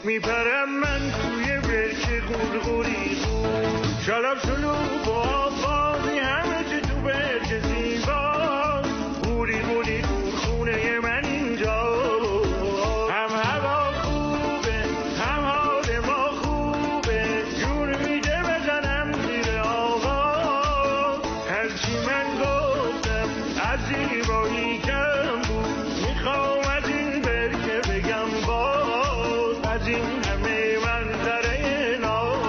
میپرم من توی برکه قورقوری شالاب شلوغ و آبازی همه چه تو برکه زیبا قوری قوری دور خونه من اینجا هم هوا خوبه هم حال ما خوبه جون میده بزنم زیر آقا هرچی من گفتم از زیبایی کم بود میخوام از این برکه بگم باز از این همه منظره ناز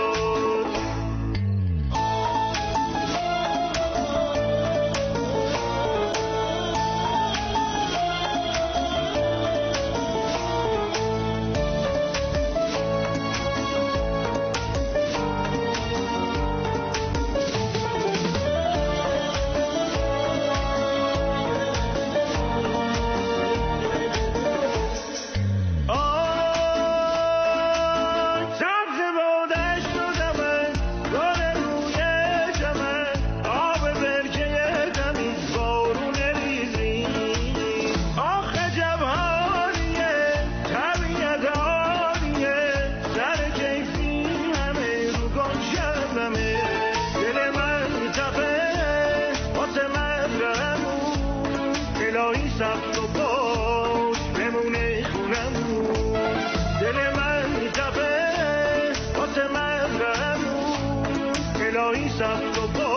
سبز و باش بمونه خونمون دل من میتپه واسه من رمون الهی سبز و باش